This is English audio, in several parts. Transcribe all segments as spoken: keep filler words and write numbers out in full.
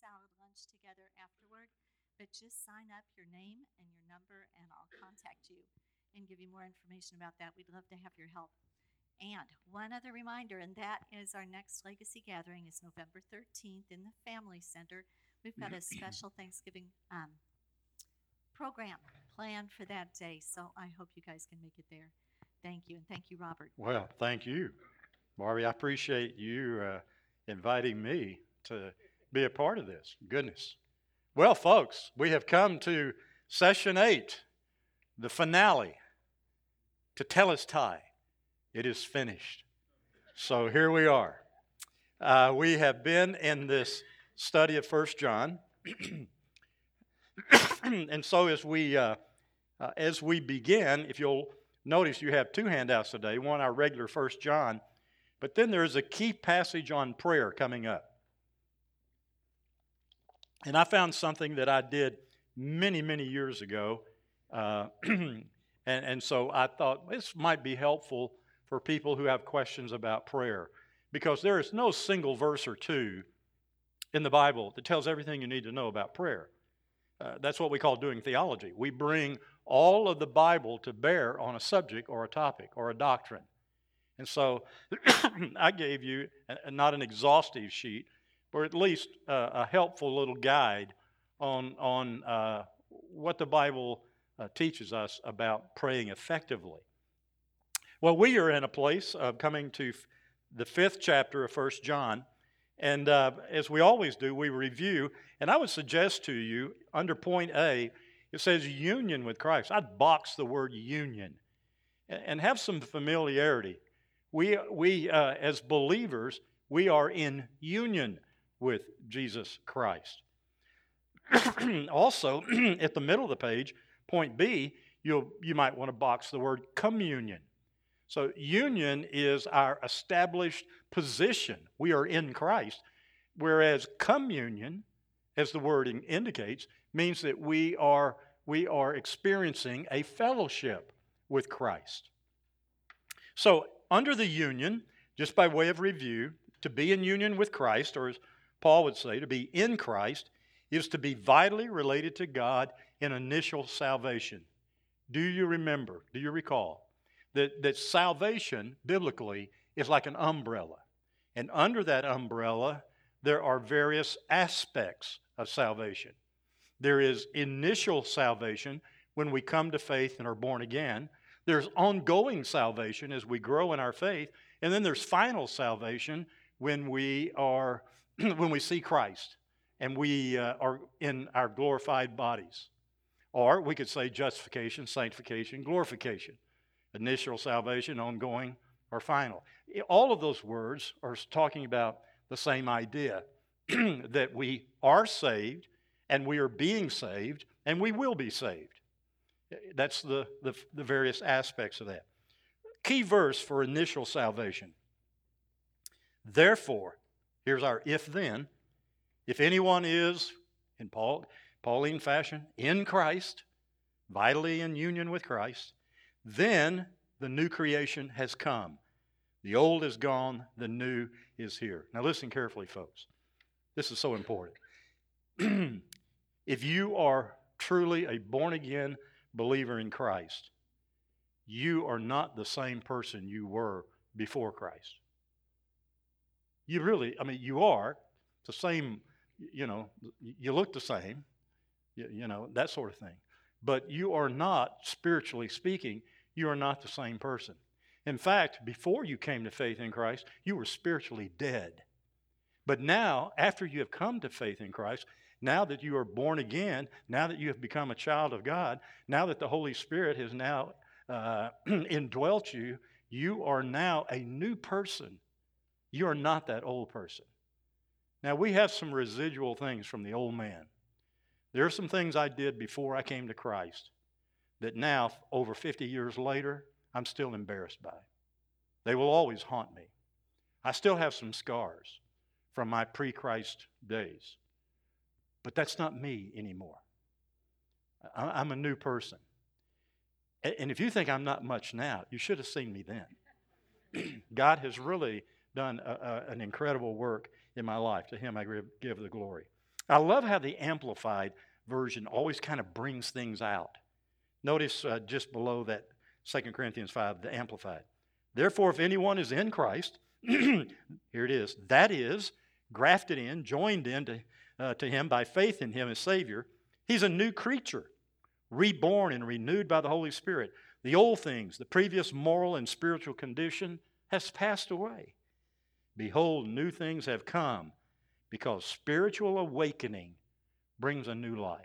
salad lunch together afterward. But just sign up your name and your number, and I'll contact you and give you more information about that. We'd love to have your help. And one other reminder, and that is our next Legacy Gathering is November thirteenth in the Family Center. We've got a special Thanksgiving um, program planned for that day, so I hope you guys can make it there. Thank you, and thank you, Robert. Well, thank you, Barbie. I appreciate you uh, inviting me to be a part of this. Goodness. Well, folks, we have come to session eight, the finale, Tetelestai. It is finished. So here we are. Uh, we have been in this study of First John. And so as we uh, uh, as we begin, if you'll notice, you have two handouts today. One, our regular First John, but then there's a key passage on prayer coming up. And I found something that I did many, many years ago, uh, and, and so I thought this might be helpful for people who have questions about prayer, because there is no single verse or two in the Bible that tells everything you need to know about prayer. Uh, that's what we call doing theology. We bring all of the Bible to bear on a subject or a topic or a doctrine. And so I gave you a, not an exhaustive sheet, or at least uh, a helpful little guide on, on uh, what the Bible uh, teaches us about praying effectively. Well, we are in a place of coming to f- the fifth chapter of First John, and uh, as we always do, we review, and I would suggest to you, under point A, it says union with Christ. I'd box the word union and, and have some familiarity. We, we uh, as believers, we are in union with Jesus Christ. Also, at the middle of the page, point B, you'll, you might want to box the word communion. So union is our established position. We are in Christ, whereas communion, as the word indicates, means that we are, we are experiencing a fellowship with Christ. So under the union, just by way of review, to be in union with Christ, or as Paul would say, to be in Christ, is to be vitally related to God in initial salvation. Do you remember, do you recall, that, that salvation, biblically, is like an umbrella. And under that umbrella, there are various aspects of salvation. There is initial salvation when we come to faith and are born again. There's ongoing salvation as we grow in our faith. And then there's final salvation when we are when we see Christ and we uh, are in our glorified bodies. Or we could say justification, sanctification, glorification. Initial salvation, ongoing, or final. All of those words are talking about the same idea, that we are saved, and we are being saved, and we will be saved. That's the, the, the various aspects of that. Key verse for initial salvation. Therefore, here's our if-then. If anyone is, in Paul, Pauline fashion, in Christ, vitally in union with Christ, then the new creation has come. The old is gone, the new is here. Now listen carefully, folks. This is so important. If you are truly a born-again believer in Christ, you are not the same person you were before Christ. You really, I mean, you are the same, you know, you look the same, you, you know, that sort of thing. But you are not, spiritually speaking, you are not the same person. In fact, before you came to faith in Christ, you were spiritually dead. But now, after you have come to faith in Christ, now that you are born again, now that you have become a child of God, now that the Holy Spirit has now uh, indwelt you, you are now a new person. You are not that old person. Now, we have some residual things from the old man. There are some things I did before I came to Christ that now, over fifty years later, I'm still embarrassed by. They will always haunt me. I still have some scars from my pre-Christ days. But that's not me anymore. I'm a new person. And if you think I'm not much now, you should have seen me then. God has really done a, a, an incredible work in my life. To Him I give the glory. I love how the Amplified version always kind of brings things out. Notice uh, just below that Second Corinthians five, the Amplified. Therefore, if anyone is in Christ, here it is, that is, grafted in, joined in to, uh, to him by faith in him as Savior, he's a new creature, reborn and renewed by the Holy Spirit. The old things, the previous moral and spiritual condition has passed away. Behold, new things have come, because spiritual awakening brings a new life.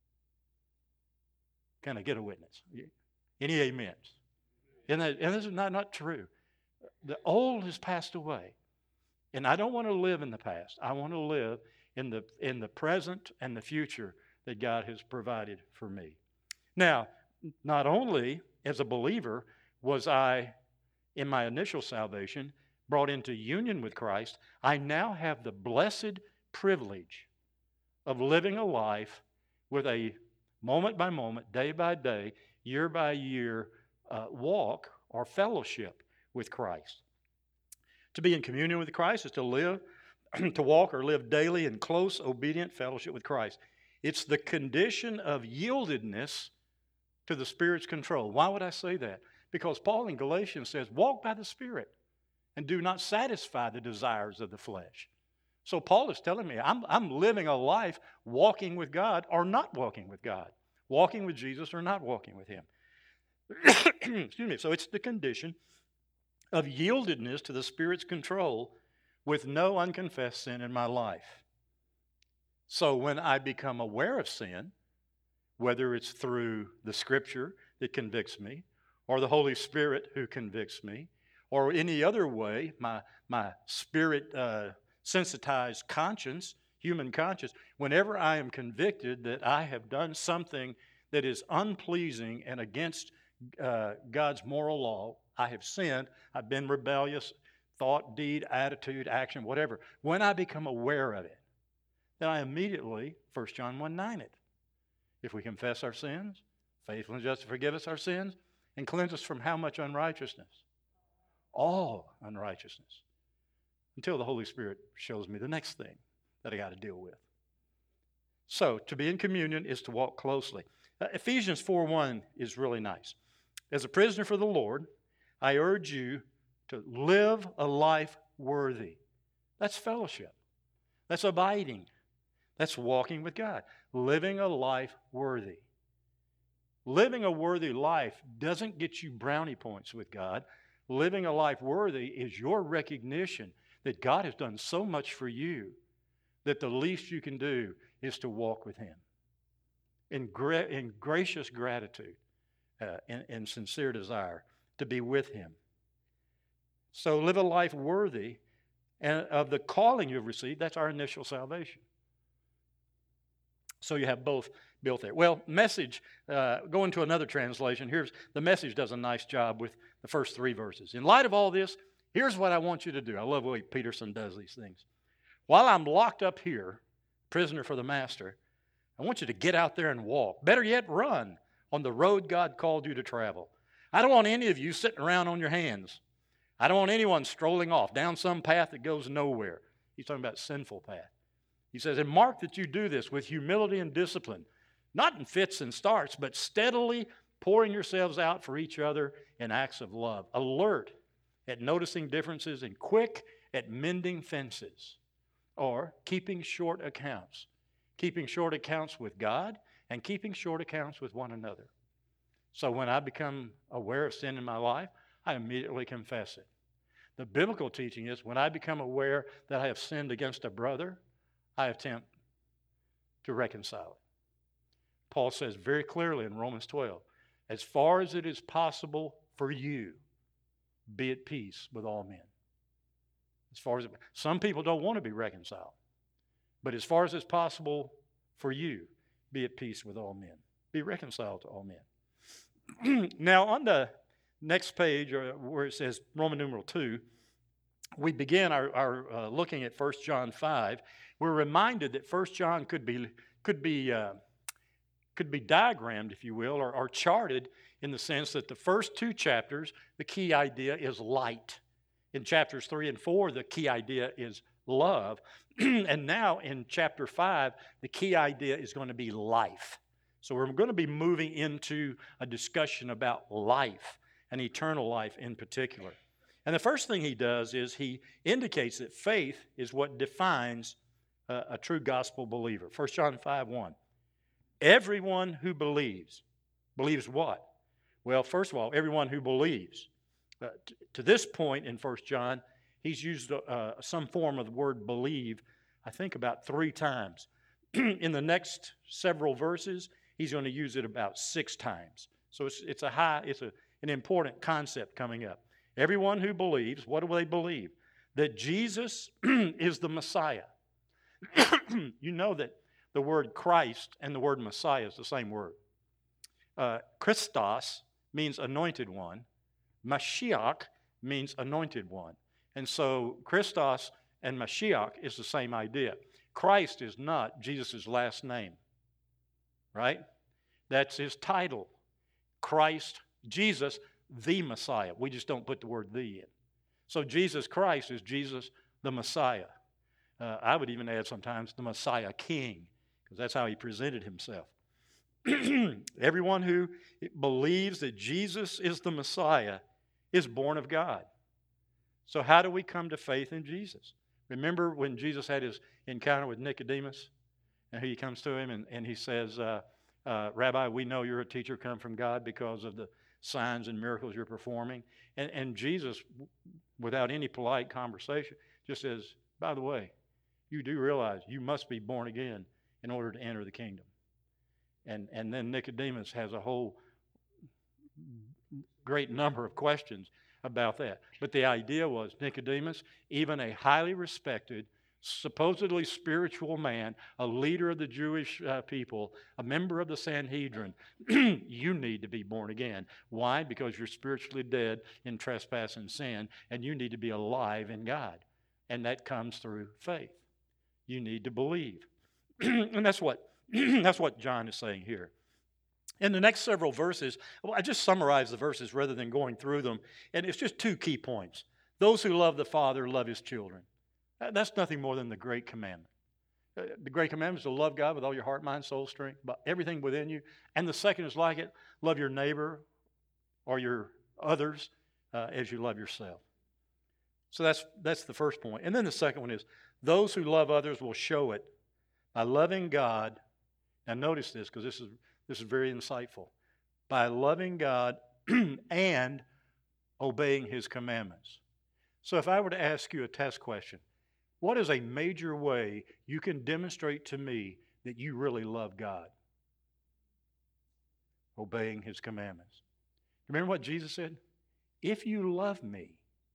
Can I get a witness? Any amens? And, that, and this is not, not true. The old has passed away. And I don't want to live in the past. I want to live in the, in the present and the future that God has provided for me. Now, not only as a believer was I, in my initial salvation, brought into union with Christ, I now have the blessed privilege of living a life with a moment by moment, day by day, year by year uh, walk or fellowship with Christ. To be in communion with Christ is to live, to walk or live daily in close, obedient fellowship with Christ. It's the condition of yieldedness to the Spirit's control. Why would I say that? Because Paul in Galatians says, walk by the Spirit and do not satisfy the desires of the flesh. So Paul is telling me I'm, I'm living a life walking with God or not walking with God, walking with Jesus or not walking with Him. Excuse me. So it's the condition of yieldedness to the Spirit's control with no unconfessed sin in my life. So when I become aware of sin, whether it's through the Scripture that convicts me, or the Holy Spirit who convicts me, or any other way, my, my spirit uh, sensitized conscience, human conscience, whenever I am convicted that I have done something that is unpleasing and against uh, God's moral law, I have sinned, I've been rebellious, thought, deed, attitude, action, whatever. When I become aware of it, then I immediately, First John one nine it. If we confess our sins, faithful and just to forgive us our sins, and cleanse us from how much unrighteousness? All unrighteousness. Until the Holy Spirit shows me the next thing that I got to deal with. So, to be in communion is to walk closely. Uh, Ephesians four one is really nice. As a prisoner for the Lord, I urge you to live a life worthy. That's fellowship. That's abiding. That's walking with God. Living a life worthy. Living a worthy life doesn't get you brownie points with God. Living a life worthy is your recognition that God has done so much for you that the least you can do is to walk with Him in, gra- in gracious gratitude uh, and, and sincere desire to be with Him. So live a life worthy of the calling you've received. That's our initial salvation. So you have both built there. Well, Message, uh, going to another translation, here's the Message does a nice job with the first three verses. In light of all this, here's what I want you to do. I love the way Peterson does these things. While I'm locked up here, prisoner for the Master, I want you to get out there and walk. Better yet, run on the road God called you to travel. I don't want any of you sitting around on your hands. I don't want anyone strolling off down some path that goes nowhere. He's talking about sinful path. He says, and mark that you do this with humility and discipline, not in fits and starts, but steadily pouring yourselves out for each other in acts of love, alert at noticing differences and quick at mending fences, or keeping short accounts, keeping short accounts with God and keeping short accounts with one another. So when I become aware of sin in my life, I immediately confess it. The biblical teaching is when I become aware that I have sinned against a brother, I attempt to reconcile it. Paul says very clearly in Romans twelve, as far as it is possible for you, be at peace with all men. As far as it, some people don't want to be reconciled, but as far as it's possible for you, be at peace with all men. Be reconciled to all men. Now, on the next page, where it says Roman numeral two, we begin our, our uh, looking at First John five. We're reminded that First John could be could be uh, could be diagrammed, if you will, or, or charted in the sense that the first two chapters, the key idea is light. In chapters three and four, the key idea is love. And now in chapter five, the key idea is going to be life. So we're going to be moving into a discussion about life and eternal life in particular. And the first thing he does is he indicates that faith is what defines a, a true gospel believer. First John five one. Everyone who believes. Believes what? Well, first of all, everyone who believes. Uh, t- to this point in First John, he's used uh, some form of the word believe, I think about three times. In the next several verses, he's going to use it about six times. So it's, it's a high, it's a, an important concept coming up. Everyone who believes, what do they believe? That Jesus is the Messiah. You know that the word Christ and the word Messiah is the same word. Uh, Christos means anointed one. Mashiach means anointed one. And so Christos and Mashiach is the same idea. Christ is not Jesus' last name, right? That's his title. Christ, Jesus, the Messiah. We just don't put the word the in. So Jesus Christ is Jesus the Messiah. Uh, I would even add sometimes the Messiah King, because that's how he presented himself. Everyone who believes that Jesus is the Messiah is born of God. So how do we come to faith in Jesus? Remember when Jesus had his encounter with Nicodemus? And he comes to him and, and he says, uh, uh, Rabbi, we know you're a teacher come from God because of the signs and miracles you're performing. And, and Jesus, without any polite conversation, just says, by the way, you do realize you must be born again in order to enter the kingdom. And, and then Nicodemus has a whole great number of questions about that. But the idea was Nicodemus, even a highly respected, supposedly spiritual man, a leader of the Jewish uh, people, a member of the Sanhedrin, you need to be born again. Why? Because you're spiritually dead in trespass and sin, and you need to be alive in God. And that comes through faith. You need to believe. And that's what that's what John is saying here. In the next several verses, well, I just summarize the verses rather than going through them, and it's just two key points. Those who love the Father love his children. That's nothing more than the great commandment. The great commandment is to love God with all your heart, mind, soul, strength, everything within you. And the second is like it, love your neighbor or your others uh, as you love yourself. So that's that's the first point. And then the second one is, those who love others will show it by loving God. Now notice this, because this is this is very insightful. By loving God and obeying his commandments. So if I were to ask you a test question, what is a major way you can demonstrate to me that you really love God? Obeying his commandments. Remember what Jesus said? If you love me,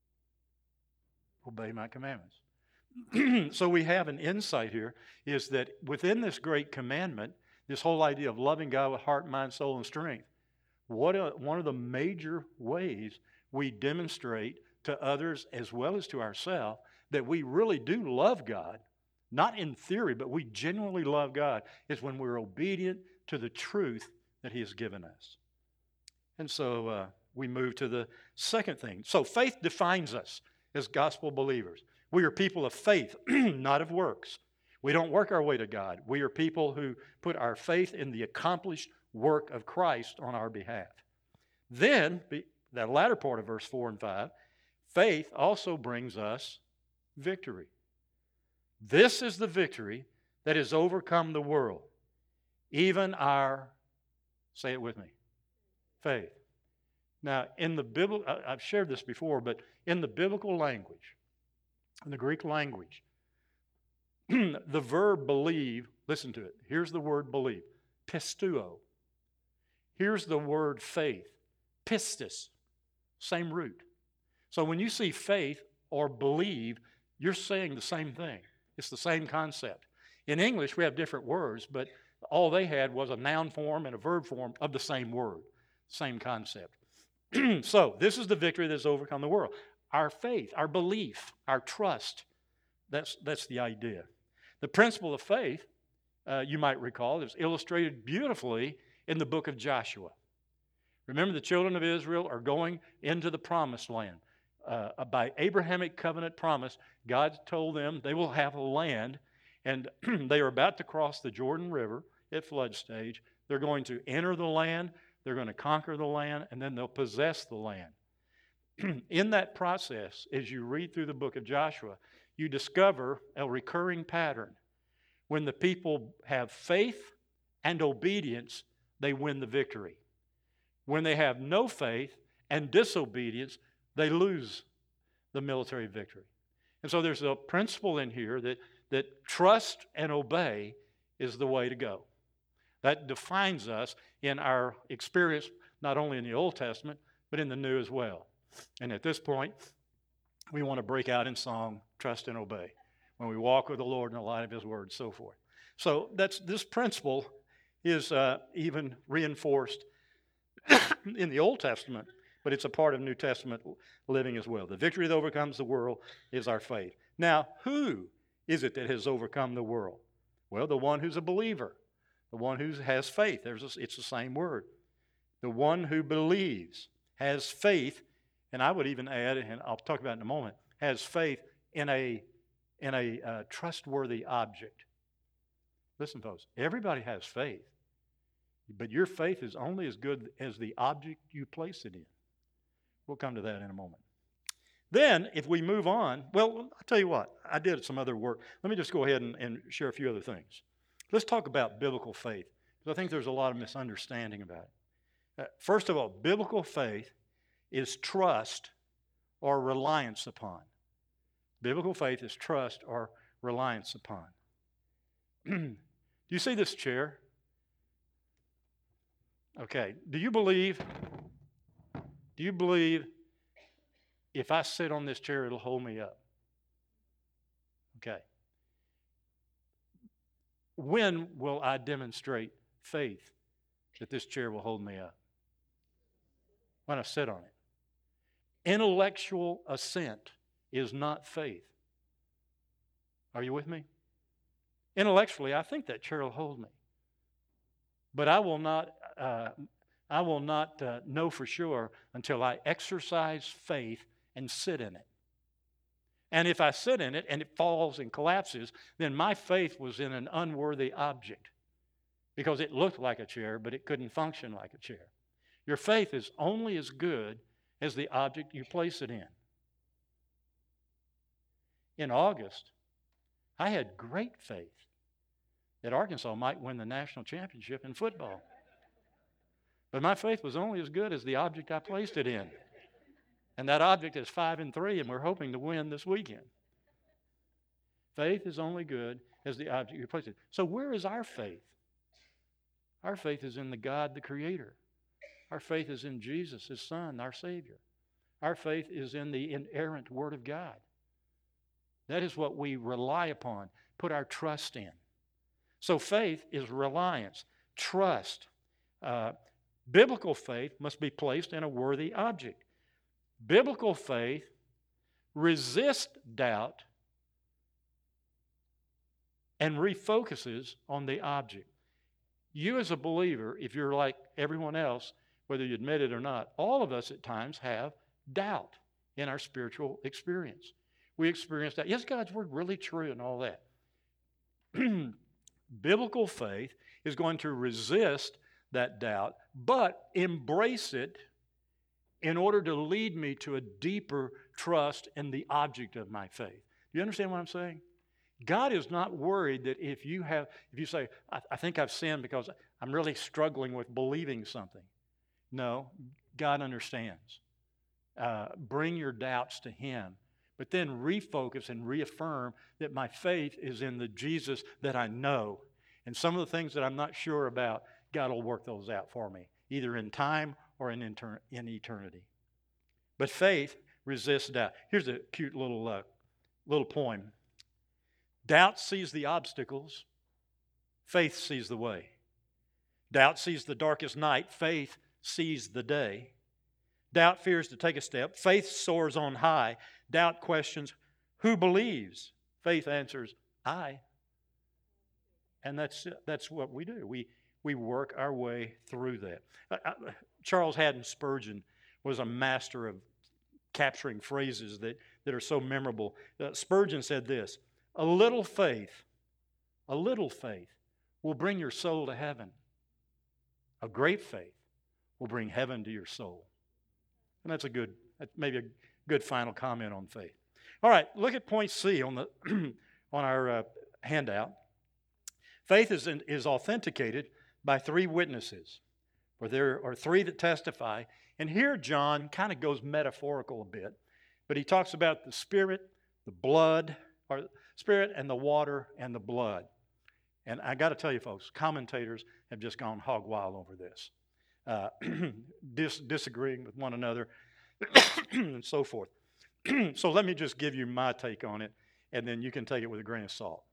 obey my commandments. So we have an insight here, is that within this great commandment, this whole idea of loving God with heart, mind, soul, and strength, what a, one of the major ways we demonstrate to others as well as to ourselves that we really do love God, not in theory, but we genuinely love God, is when we're obedient to the truth that he has given us. And so uh, we move to the second thing. So faith defines us as gospel believers. We are people of faith, not of works. We don't work our way to God. We are people who put our faith in the accomplished work of Christ on our behalf. Then, that latter part of verse four and five, faith also brings us victory. This is the victory that has overcome the world, even our, say it with me, faith. Now, in the biblical, I've shared this before, but in the biblical language, in the Greek language, the verb believe, listen to it. Here's the word believe, pisteuo. Here's the word faith, pistis, same root. So when you see faith or believe, you're saying the same thing. It's the same concept. In English, we have different words, but all they had was a noun form and a verb form of the same word, same concept. So this is the victory that's overcome the world. Our faith, our belief, our trust, that's, that's the idea. The principle of faith, uh, you might recall, is illustrated beautifully in the book of Joshua. Remember, the children of Israel are going into the promised land. uh, by Abrahamic covenant promise, God told them they will have a land, and they are about to cross the Jordan River at flood stage. They're going to enter the land, they're going to conquer the land, and then they'll possess the land. In that process, as you read through the book of Joshua, you discover a recurring pattern. When the people have faith and obedience, they win the victory. When they have no faith and disobedience, they lose the military victory. And so there's a principle in here that, that trust and obey is the way to go. That defines us in our experience, not only in the Old Testament, but in the New as well. And at this point, we want to break out in song, trust and obey, when we walk with the Lord in the light of His Word, and so forth. So that's this principle is uh, even reinforced in the Old Testament, but it's a part of New Testament living as well. The victory that overcomes the world is our faith. Now, who is it that has overcome the world? Well, the one who's a believer, the one who has faith. There's a, it's the same word. The one who believes, has faith, and I would even add, and I'll talk about it in a moment, has faith in a, in a uh, trustworthy object. Listen, folks, everybody has faith, but your faith is only as good as the object you place it in. We'll come to that in a moment. Then, if we move on, well, I'll tell you what, I did some other work. Let me just go ahead and, and share a few other things. Let's talk about biblical faith, because I think there's a lot of misunderstanding about it. Uh, first of all, biblical faith is trust or reliance upon. Biblical faith is trust or reliance upon. Do you see this chair? Okay. Do you believe, do you believe if I sit on this chair, it'll hold me up? Okay. When will I demonstrate faith that this chair will hold me up? When I sit on it. Intellectual assent is not faith. Are you with me? Intellectually, I think that chair will hold me. But I will not, uh, I will not uh, know for sure until I exercise faith and sit in it. And if I sit in it and it falls and collapses, then my faith was in an unworthy object, because it looked like a chair, but it couldn't function like a chair. Your faith is only as good as the object you place it in. In August, I had great faith that Arkansas might win the national championship in football. But my faith was only as good as the object I placed it in. And that object is five and three, and we're hoping to win this weekend. Faith is only good as the object you place it in. So where is our faith? Our faith is in the God, the Creator. Our faith is in Jesus, His Son, our Savior. Our faith is in the inerrant Word of God. That is what we rely upon, put our trust in. So faith is reliance, trust. Uh, biblical faith must be placed in a worthy object. Biblical faith resists doubt and refocuses on the object. You as a believer, if you're like everyone else, whether you admit it or not, all of us at times have doubt in our spiritual experience. We experience that. Is God's Word really true and all that? Biblical faith is going to resist that doubt, but embrace it in order to lead me to a deeper trust in the object of my faith. Do you understand what I'm saying? God is not worried that if you have, if you say, I, I think I've sinned because I'm really struggling with believing something. No, God understands. Uh, bring your doubts to Him, but then refocus and reaffirm that my faith is in the Jesus that I know. And some of the things that I'm not sure about, God will work those out for me, either in time or in, inter- in eternity. But faith resists doubt. Here's a cute little, uh, little poem. Doubt sees the obstacles, faith sees the way. Doubt sees the darkest night, faith sees the day. Doubt fears to take a step, faith soars on high. Doubt questions, who believes? Faith answers, I. And that's that's what we do. We we work our way through that. Uh, Charles Haddon Spurgeon was a master of capturing phrases that, that are so memorable. Uh, Spurgeon said this, a little faith, a little faith will bring your soul to heaven. A great faith will bring heaven to your soul. And that's a good, maybe a good final comment on faith. All right, look at point C on the on our uh, handout. Faith is, in, is authenticated by three witnesses, for there are three that testify. And here John kind of goes metaphorical a bit, but he talks about the Spirit, the blood, or Spirit and the water and the blood. And I got to tell you, folks, commentators have just gone hog wild over this, uh, dis- disagreeing with one another, and so forth. So let me just give you my take on it, and then you can take it with a grain of salt.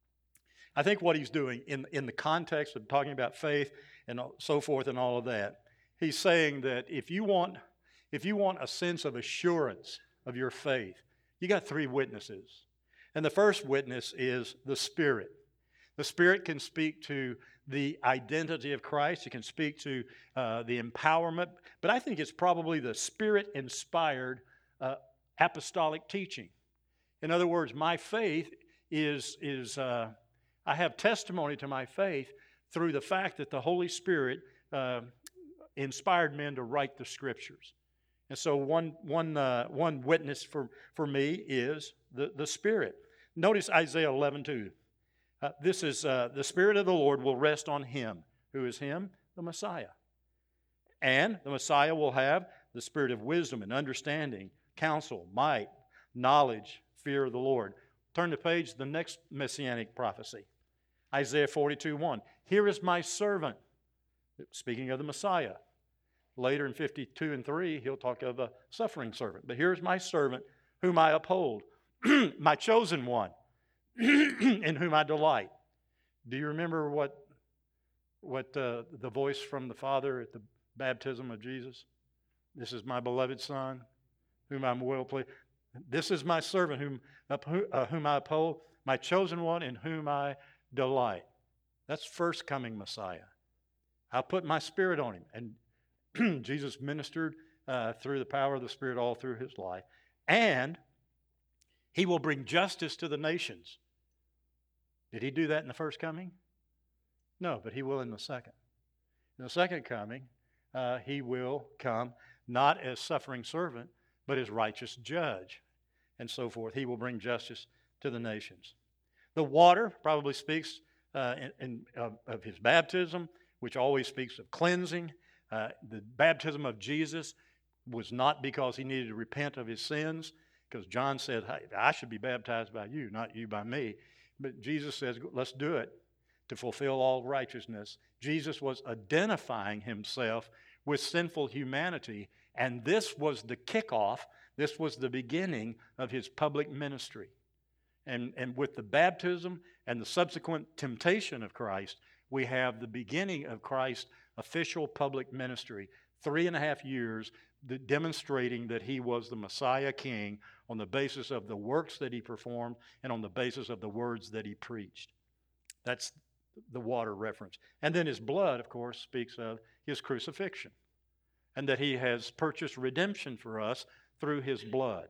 I think what he's doing in, in the context of talking about faith and so forth and all of that, he's saying that if you want, if you want a sense of assurance of your faith, you got three witnesses. And the first witness is the Spirit. The Spirit can speak to the identity of Christ. It can speak to uh, the empowerment. But I think it's probably the Spirit-inspired uh, apostolic teaching. In other words, my faith is, is uh, I have testimony to my faith through the fact that the Holy Spirit uh, inspired men to write the Scriptures. And so one, one, uh, one witness for, for me is the, the Spirit. Notice Isaiah eleven two. Uh, this is, uh, the Spirit of the Lord will rest on him. Who is him? The Messiah. And the Messiah will have the spirit of wisdom and understanding, counsel, might, knowledge, fear of the Lord. Turn the page, the next messianic prophecy. Isaiah forty-two one. Here is my servant. Speaking of the Messiah. Later in fifty-two and three, he'll talk of a suffering servant. But here's my servant whom I uphold, my chosen one, in whom I delight. Do you remember what, what uh, the voice from the Father at the baptism of Jesus? This is my beloved Son, whom I'm well pleased. This is my servant whom, uh, whom I uphold, my chosen one in whom I delight. That's first coming Messiah. I'll put my Spirit on him. And Jesus ministered uh, through the power of the Spirit all through his life. And he will bring justice to the nations. Did he do that in the first coming? No, but he will in the second. In the second coming, uh, he will come not as suffering servant, but as righteous judge, and so forth. He will bring justice to the nations. The water probably speaks uh, in, in, of, of his baptism, which always speaks of cleansing. Uh, the baptism of Jesus was not because he needed to repent of his sins, because John said, hey, I should be baptized by you, not you by me. But Jesus says, let's do it to fulfill all righteousness. Jesus was identifying himself with sinful humanity, and this was the kickoff, this was the beginning of his public ministry. And, and with the baptism and the subsequent temptation of Christ, we have the beginning of Christ's official public ministry, three and a half years demonstrating that he was the Messiah King on the basis of the works that he performed and on the basis of the words that he preached. That's the water reference. And then his blood, of course, speaks of his crucifixion and that he has purchased redemption for us through his blood.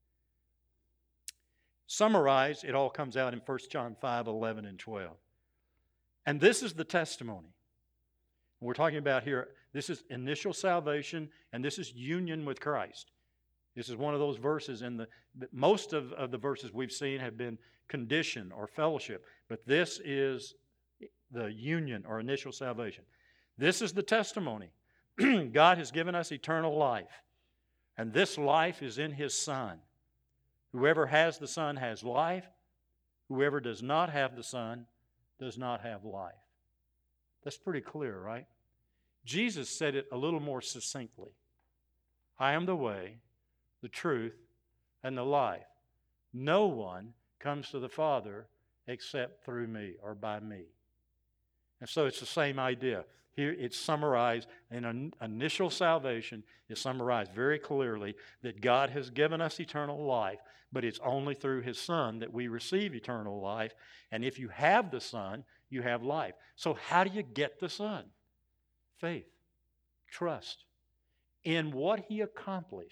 Summarized, it all comes out in First John five, eleven, and twelve. And this is the testimony. We're talking about here, this is initial salvation, and this is union with Christ. This is one of those verses, in the most of, of the verses we've seen have been condition or fellowship, but this is the union or initial salvation. This is the testimony. God has given us eternal life, and this life is in his Son. Whoever has the Son has life. Whoever does not have the Son does not have life. That's pretty clear, right? Jesus said it a little more succinctly. I am the way, the truth, and the life. No one comes to the Father except through me or by me. And so it's the same idea. Here it's summarized in an initial salvation is summarized very clearly that God has given us eternal life, but it's only through his Son that we receive eternal life. And if you have the Son, you have life. So how do you get the Son? Faith, trust in what he accomplished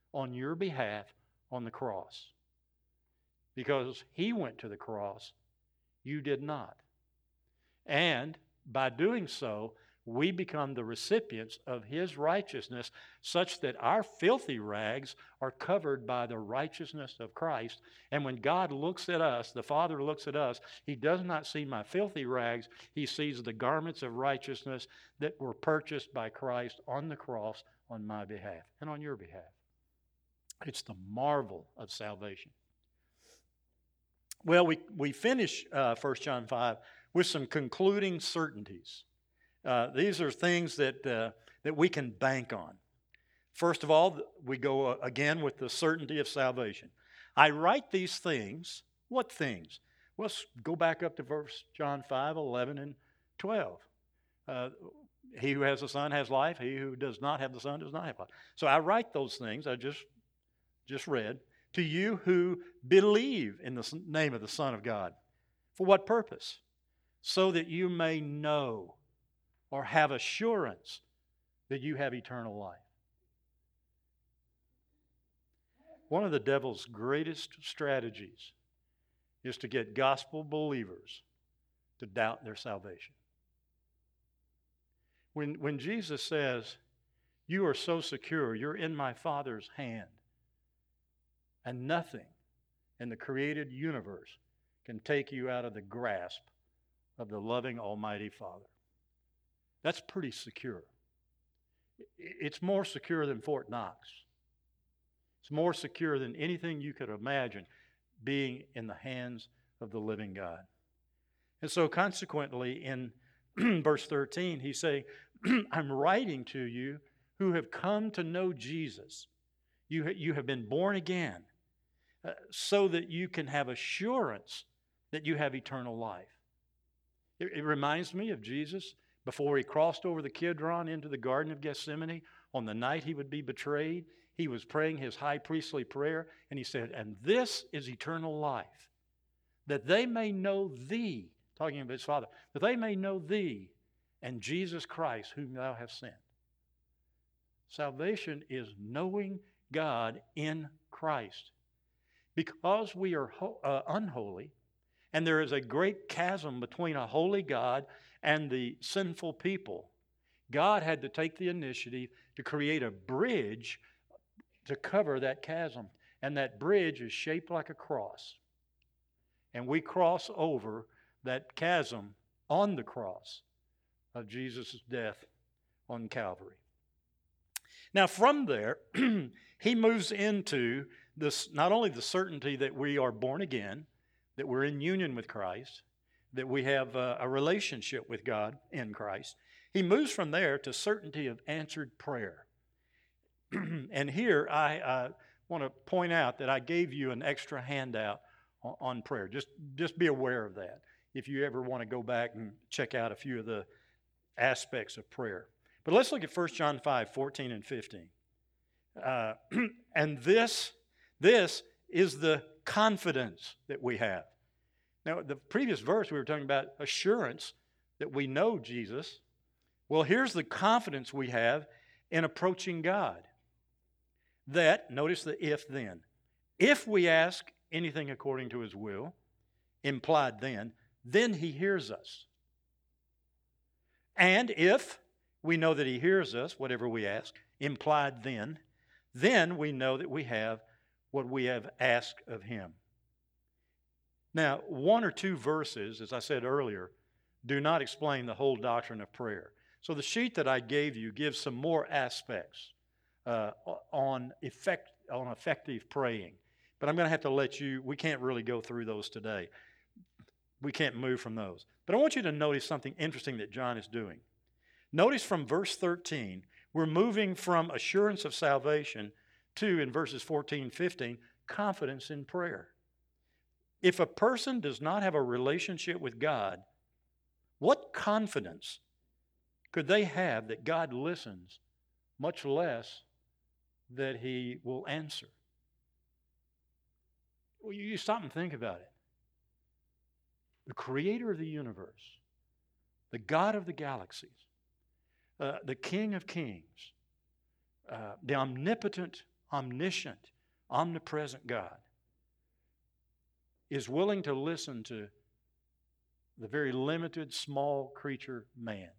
on your behalf on the cross. Because he went to the cross, you did not. And by doing so, we become the recipients of his righteousness, such that our filthy rags are covered by the righteousness of Christ. And when God looks at us, the Father looks at us, he does not see my filthy rags. He sees the garments of righteousness that were purchased by Christ on the cross on my behalf and on your behalf. It's the marvel of salvation. Well, we, we finish uh, First John five with some concluding certainties. Uh, these are things that, uh, that we can bank on. First of all, we go uh, again with the certainty of salvation. I write these things. What things? Well, let's go back up to First John five, eleven, and twelve. Uh, he who has the Son has life. He who does not have the Son does not have life. So I write those things I just, just read to you who believe in the name of the Son of God. For what purpose? So that you may know or have assurance that you have eternal life. One of the devil's greatest strategies is to get gospel believers to doubt their salvation. When, when Jesus says, you are so secure, you're in my Father's hand, and nothing in the created universe can take you out of the grasp of the loving Almighty Father. That's pretty secure. It's more secure than Fort Knox. It's more secure than anything you could imagine being in the hands of the living God. And so consequently, in verse thirteen, he's saying, I'm writing to you who have come to know Jesus. You, ha- you have been born again uh, so that you can have assurance that you have eternal life. It, it reminds me of Jesus before he crossed over the Kidron into the Garden of Gethsemane on the night he would be betrayed. He was praying his high priestly prayer, and he said, and this is eternal life, that they may know thee, talking about his Father, that they may know thee and Jesus Christ whom thou hast sent. Salvation is knowing God in Christ. Because we are ho- uh, unholy, and there is a great chasm between a holy God and the sinful people, God had to take the initiative to create a bridge to cover that chasm. And that bridge is shaped like a cross. And we cross over that chasm on the cross of Jesus' death on Calvary. Now from there, he moves into this, not only the certainty that we are born again, that we're in union with Christ, that we have a, a relationship with God in Christ. He moves from there to certainty of answered prayer. And here I uh, want to point out that I gave you an extra handout on, on prayer. Just, just be aware of that if you ever want to go back and check out a few of the aspects of prayer. But let's look at First John five, fourteen and fifteen. Uh, and this, this is the confidence that we have. Now, the previous verse we were talking about assurance that we know Jesus. Well, here's the confidence we have in approaching God. That, notice the if then. If we ask anything according to his will, implied then, then he hears us. And if we know that he hears us, whatever we ask, implied then, then we know that we have what we have asked of him. Now, one or two verses, as I said earlier, do not explain the whole doctrine of prayer. So the sheet that I gave you gives some more aspects uh, on effect, on effective praying. But I'm going to have to let you, we can't really go through those today. We can't move from those. But I want you to notice something interesting that John is doing. Notice from verse thirteen, we're moving from assurance of salvation to, in verses fourteen and fifteen, confidence in prayer. If a person does not have a relationship with God, what confidence could they have that God listens, much less that he will answer? Well, you stop and think about it. The creator of the universe, the God of the galaxies, uh, the King of kings, uh, the omnipotent, omniscient, omnipresent God is willing to listen to the very limited, small creature man.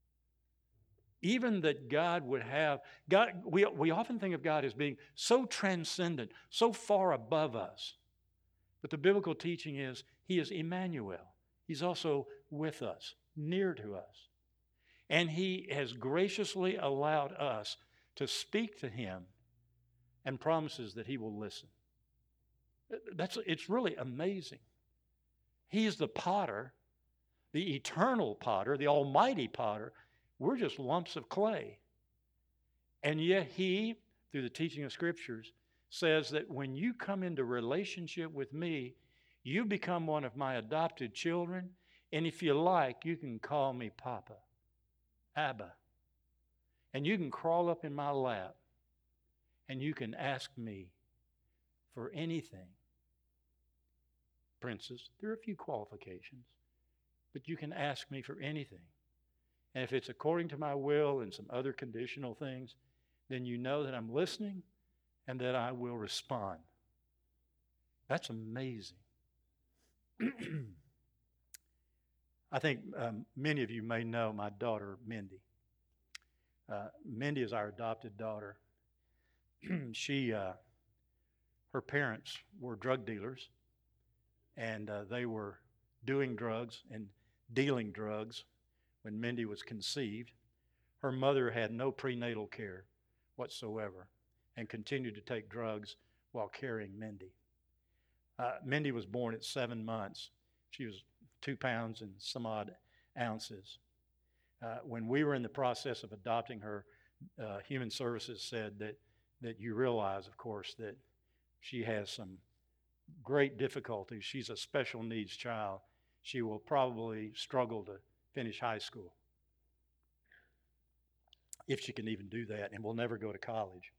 Even that God would have, God, we, we often think of God as being so transcendent, so far above us. But the biblical teaching is He is Emmanuel. He's also with us, near to us. And He has graciously allowed us to speak to Him and promises that He will listen. That's, it's really amazing. He's the potter, the eternal potter, the almighty potter. We're just lumps of clay. And yet He, through the teaching of Scriptures, says that when you come into relationship with me, you become one of my adopted children. And if you like, you can call me Papa, Abba. And you can crawl up in my lap and you can ask me for anything. Princess, there are a few qualifications, but you can ask me for anything. And if it's according to my will and some other conditional things, then you know that I'm listening and that I will respond. That's amazing. I think um, many of you may know my daughter, Mindy. Uh, Mindy is our adopted daughter. she, uh, her parents were drug dealers, and uh, they were doing drugs and dealing drugs when Mindy was conceived. Her mother had no prenatal care whatsoever and continued to take drugs while carrying Mindy. Uh, Mindy was born at seven months. She was two pounds and some odd ounces. Uh, when we were in the process of adopting her, uh, Human Services said that, that you realize, of course, that she has some great difficulties. She's a special needs child. She will probably struggle to finish high school, if she can even do that, and will never go to college.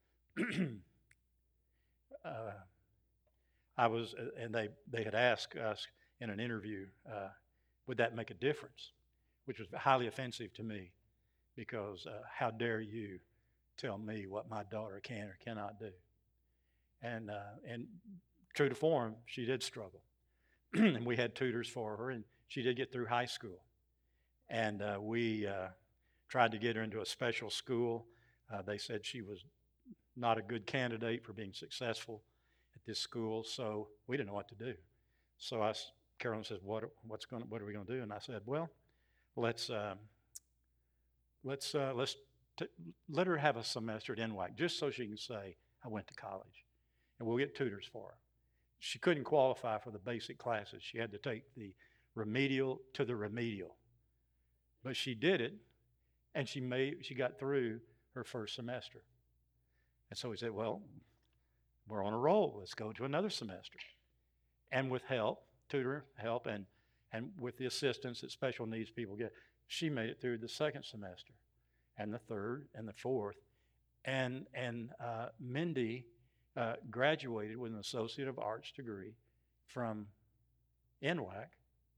uh, I was, and they, they had asked us in an interview, uh, would that make a difference? Which was highly offensive to me, because uh, how dare you tell me what my daughter can or cannot do? And, uh, and true to form, she did struggle. And we had tutors for her, and she did get through high school. And uh, we uh, tried to get her into a special school. Uh, they said she was not a good candidate for being successful at this school, so we didn't know what to do. So I, Carolyn says, "What, what's going, what are we going to do?" And I said, "Well, let's um, let's uh, let's t- let her have a semester at N W A C, just so she can say I went to college, and we'll get tutors for her." She couldn't qualify for the basic classes. She had to take the remedial to the remedial. But she did it, and she made she got through her first semester. And so we said, well, we're on a roll. Let's go to another semester. And with help, tutor help, and, and with the assistance that special needs people get, she made it through the second semester, and the third, and the fourth. And, and uh, Mindy uh, graduated with an Associate of Arts degree from N W A C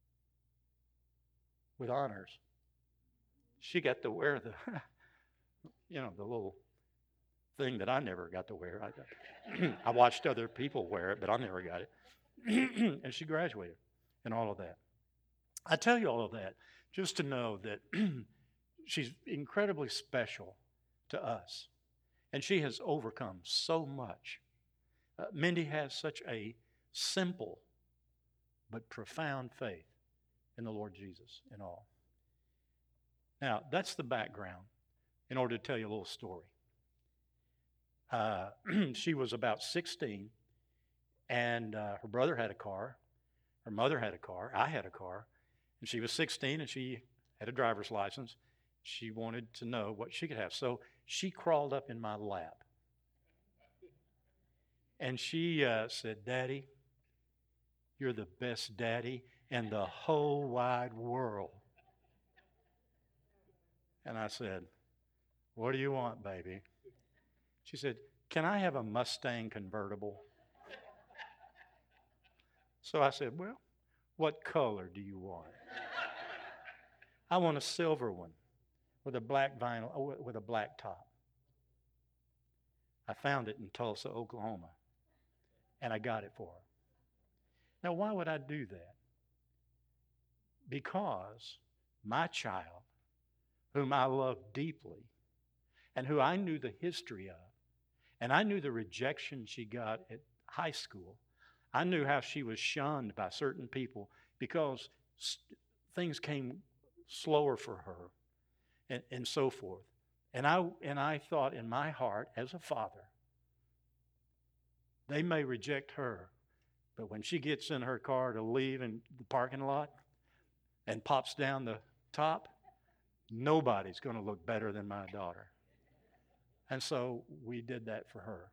with honors. She got to wear the, you know, the little thing that I never got to wear. I, I watched other people wear it, but I never got it. And she graduated and all of that. I tell you all of that just to know that she's incredibly special to us. And she has overcome so much. Uh, Mindy has such a simple but profound faith in the Lord Jesus in all. Now, that's the background in order to tell you a little story. Uh, she was about sixteen, and uh, her brother had a car, her mother had a car, I had a car, and she was sixteen, and she had a driver's license. She wanted to know what she could have. So she crawled up in my lap, and she uh, said, "Daddy, you're the best daddy in the whole wide world." And I said, "What do you want, baby?" She said, "Can I have a Mustang convertible?" So I said, "Well, what color do you want?" "I want a silver one with a black vinyl, with a black top." I found it in Tulsa, Oklahoma, and I got it for her. Now, why would I do that? Because my child, whom I love deeply, and who I knew the history of, and I knew the rejection she got at high school. I knew how she was shunned by certain people because st- things came slower for her, and, and so forth. And I, and I thought in my heart, as a father, they may reject her, but when she gets in her car to leave in the parking lot and pops down the top, nobody's going to look better than my daughter. And so we did that for her.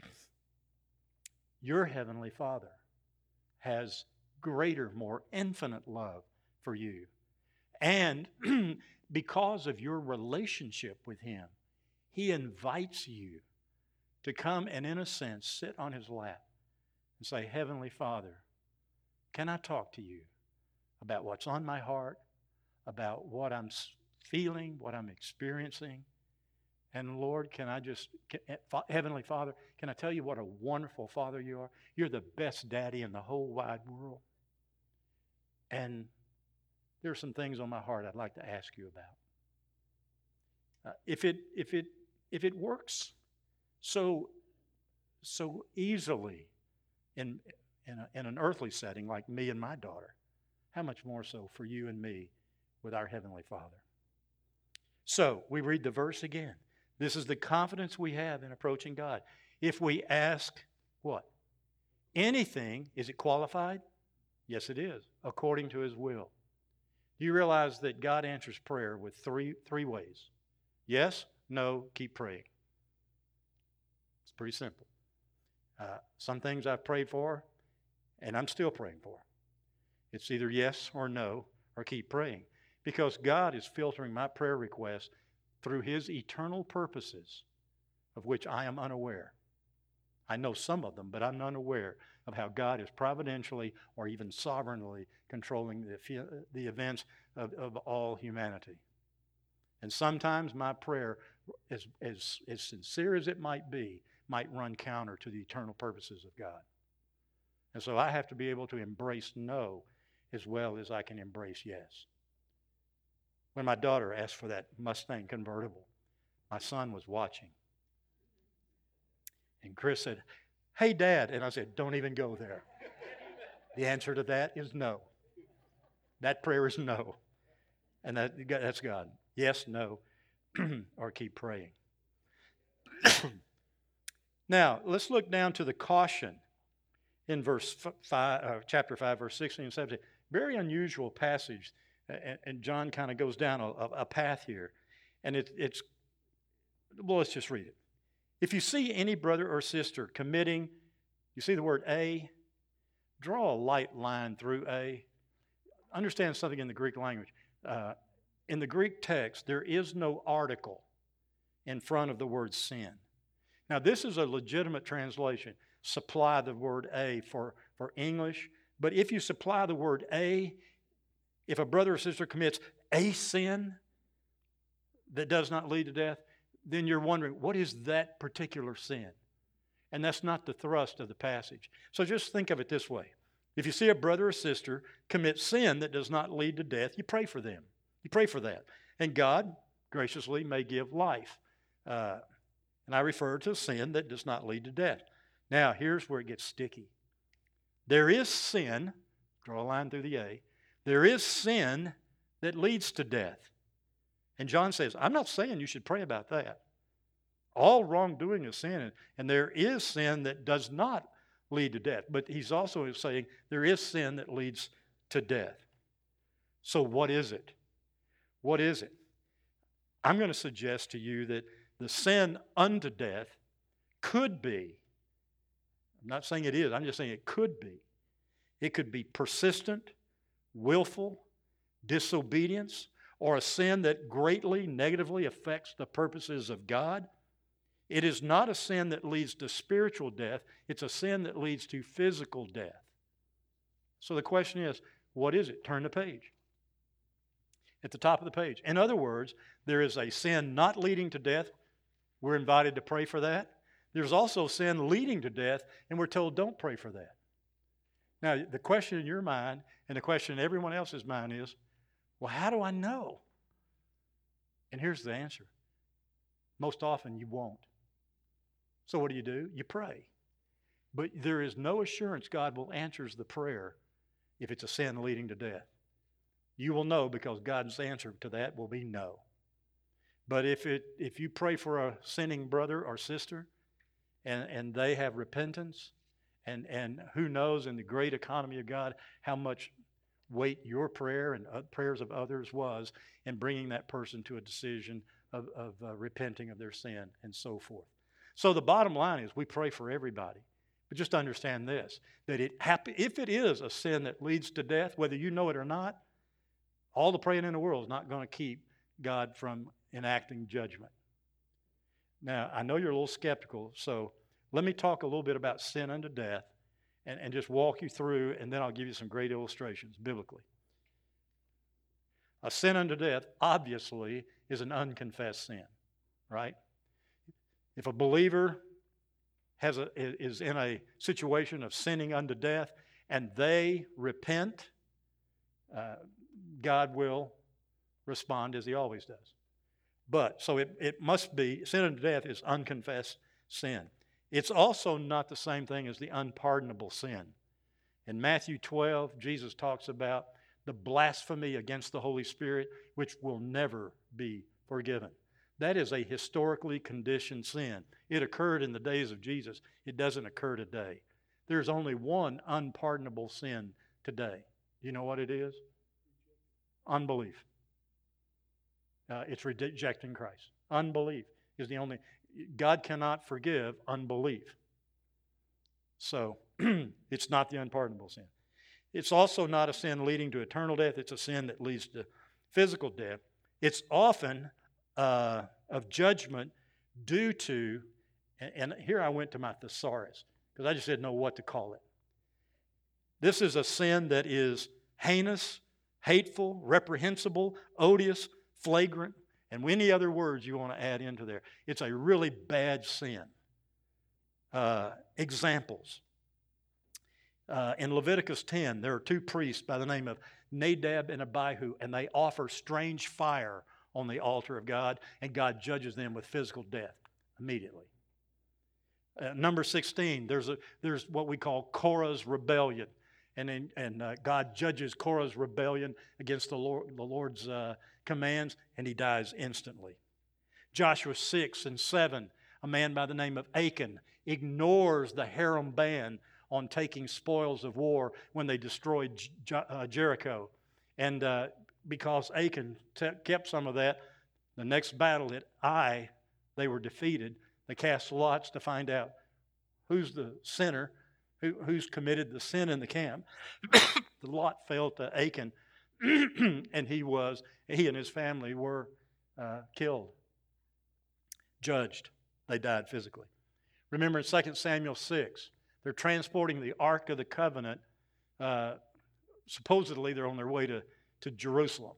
Your Heavenly Father has greater, more infinite love for you. And because of your relationship with Him, He invites you to come and, in a sense, sit on His lap and say, Heavenly Father, can I talk to you about what's on my heart, about what I'm feeling, what I'm experiencing? And Lord, can I just, can, Heavenly Father, can I tell you what a wonderful Father you are? You're the best daddy in the whole wide world. And there are some things on my heart I'd like to ask you about. Uh, if it if it if it works so so easily in in, a, in an earthly setting like me and my daughter, how much more so for you and me with our Heavenly Father? So we read the verse again. This is the confidence we have in approaching God. If we ask what? Anything, is it qualified? Yes, it is, according to His will. Do you realize that God answers prayer with three, three ways? Yes, no, keep praying. It's pretty simple. Uh, some things I've prayed for, and I'm still praying for. It's either yes or no, or keep praying. Because God is filtering my prayer requests through His eternal purposes, of which I am unaware. I know some of them, but I'm unaware of how God is providentially or even sovereignly controlling the, the events of, of all humanity. And sometimes my prayer, as, as, as sincere as it might be, might run counter to the eternal purposes of God. And so I have to be able to embrace no as well as I can embrace yes. When my daughter asked for that Mustang convertible, my son was watching. And Chris said, hey, Dad. And I said, don't even go there. The answer to that is no. That prayer is no. And that, that's God. Yes, no, or keep praying. Now, let's look down to the caution in verse five, uh, chapter five, verse sixteen and seventeen. Very unusual passage. And, and John kind of goes down a, a path here. And it, it's, well, let's just read it. If you see any brother or sister committing, you see the word a, draw a light line through a. Understand something in the Greek language. Uh, in the Greek text, there is no article in front of the word sin. Now, this is a legitimate translation. Supply the word a for, for English. But if you supply the word a, if a brother or sister commits a sin that does not lead to death, then you're wondering, what is that particular sin? And that's not the thrust of the passage. So just think of it this way. If you see a brother or sister commit sin that does not lead to death, you pray for them. You pray for that. And God graciously may give life. Uh, and I refer to sin that does not lead to death. Now, here's where it gets sticky. There is sin, draw a line through the A, there is sin that leads to death. And John says, I'm not saying you should pray about that. All wrongdoing is sin, and there is sin that does not lead to death. But he's also saying there is sin that leads to death. So what is it? What is it? I'm going to suggest to you that the sin unto death could be, I'm not saying it is, I'm just saying it could be. It could be persistent, willful disobedience, or a sin that greatly negatively affects the purposes of God. It is not a sin that leads to spiritual death. It's a sin that leads to physical death. So the question is, what is it? Turn the page. At the top of the page. In other words, there is a sin not leading to death. We're invited to pray for that. There's also sin leading to death, and we're told don't pray for that. Now, the question in your mind and the question in everyone else's mind is, well, how do I know? And here's the answer. Most often you won't. So what do you do? You pray. But there is no assurance God will answer the prayer if it's a sin leading to death. You will know because God's answer to that will be no. But if it if you pray for a sinning brother or sister and, and they have repentance, and, and who knows in the great economy of God how much weight your prayer and uh, prayers of others was in bringing that person to a decision of, of uh, repenting of their sin and so forth. So the bottom line is we pray for everybody. But just understand this, that it happen, if it is a sin that leads to death, whether you know it or not, all the praying in the world is not going to keep God from enacting judgment. Now, I know you're a little skeptical, so let me talk a little bit about sin unto death and, and just walk you through, and then I'll give you some great illustrations biblically. A sin unto death, obviously, is an unconfessed sin, right? If a believer has a, is in a situation of sinning unto death and they repent, uh, God will respond as he always does. But, so it, it must be, sin unto death is unconfessed sin. It's also not the same thing as the unpardonable sin. In Matthew twelve, Jesus talks about the blasphemy against the Holy Spirit, which will never be forgiven. That is a historically conditioned sin. It occurred in the days of Jesus. It doesn't occur today. There's only one unpardonable sin today. Do you know what it is? Unbelief. Uh, it's rejecting Christ. Unbelief is the only... God cannot forgive unbelief. So, it's not the unpardonable sin. It's also not a sin leading to eternal death. It's a sin that leads to physical death. It's often uh, of judgment due to, and, and here I went to my thesaurus, because I just didn't know what to call it. This is a sin that is heinous, hateful, reprehensible, odious, flagrant, and any other words you want to add into there. It's a really bad sin. Uh, examples. Uh, in Leviticus ten, there are two priests by the name of Nadab and Abihu, and they offer strange fire on the altar of God, and God judges them with physical death immediately. Uh, number sixteen, there's a there's what we call Korah's rebellion, and in, and uh, God judges Korah's rebellion against the Lord, the Lord's uh, commands, and he dies instantly. Joshua six and seven, a man by the name of Achan ignores the harem ban on taking spoils of war when they destroyed Jer- uh, Jericho. And uh, because Achan te- kept some of that, the next battle at Ai, they were defeated. They cast lots to find out who's the sinner, who, who's committed the sin in the camp. The lot fell to Achan, and he was, he and his family were uh, killed, judged. They died physically. Remember in Second Samuel six, they're transporting the Ark of the Covenant. Uh, supposedly they're on their way to, to Jerusalem.